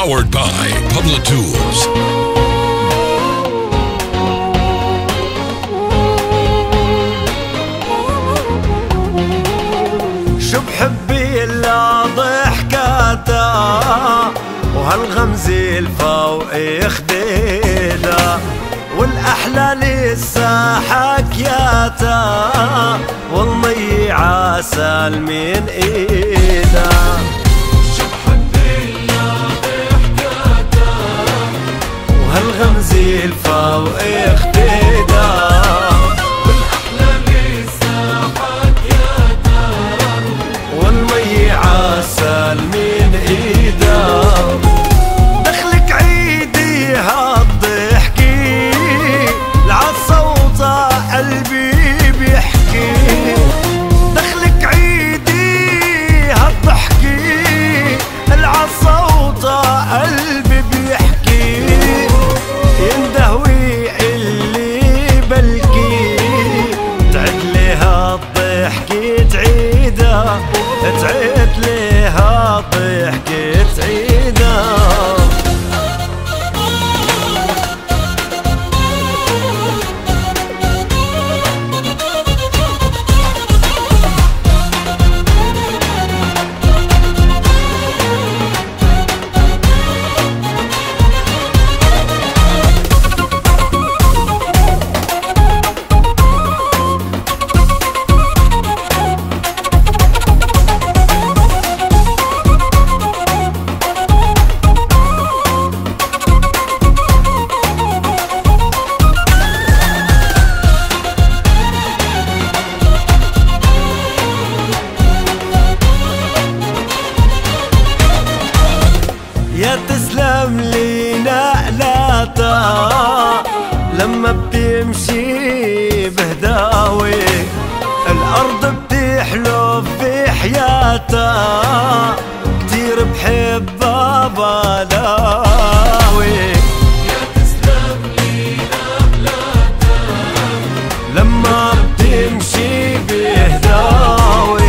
Powered by Public Tools. شو بحبي الا ضحكاته وهالغمزة الفوق خديده والاحلى لسه حكياته والمي عسل من ايده. شو بحبي الا ضحكاته وهالغمزة الفوق خديده من ايده. دخلك عيدي هالضحكي العالصوته قلبي بيحكي. دخلك عيدي هالضحكي العالصوته قلبي بيحكي. يندهوي اللي بلكي تعدلي هالضحكي تعيده تعيدلي هالضحكي تعيده. يا تسلم لي نقلاتها لما بتمشي بهداوي. الأرض بتحلف في حياتها كتير بحبها بلاوي. يا تسلم لي نقلاتها لما بتمشي بهداوي.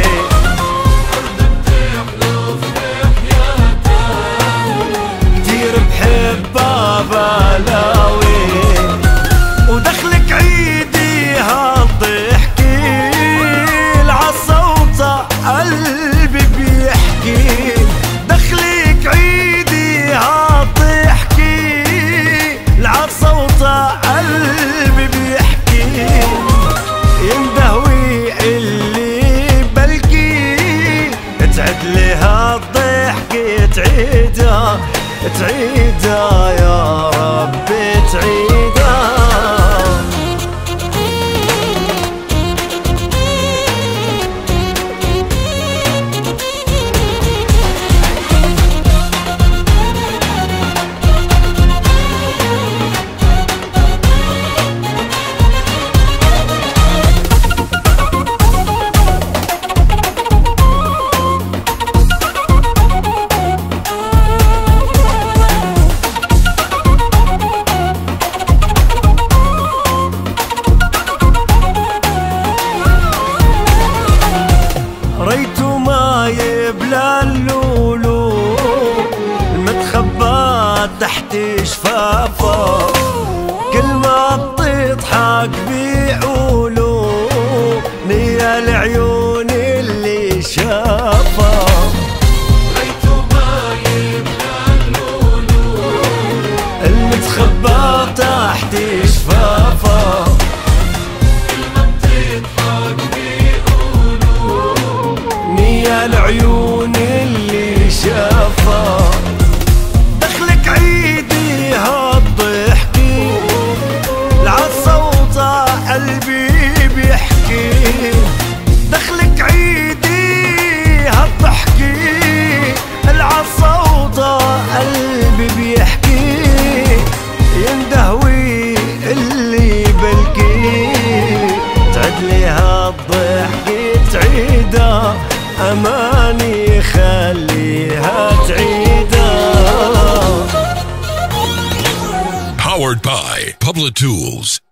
بلاوي ودخلك عيدي هالضحكي العالصوته قلبي بيحكي. دخلك عيدي هالضحكي العالصوته قلبي بيحكي. يندهوي اللي بلكي تعدلي هالضحكي تعيده تعيده يا ربي تعيده. ريتو ما يبلى اللولو المتخبى تحت شفافه. كل ما بتضحك بيقولوا نيا العيون اللي شافه. ريتو ما يبلى اللولو المتخبى تحت شفافه. العيون اللي شافها. دخلك عيدي هالضحكي العالصوته قلبي بيحكي. دخلك عيدي هالضحكي العالصوته قلبي بيحكي. يندهوي اللي بلكي تعدلي هالضحكي تعيده أماني خليها تعيده. Powered by Public Tools.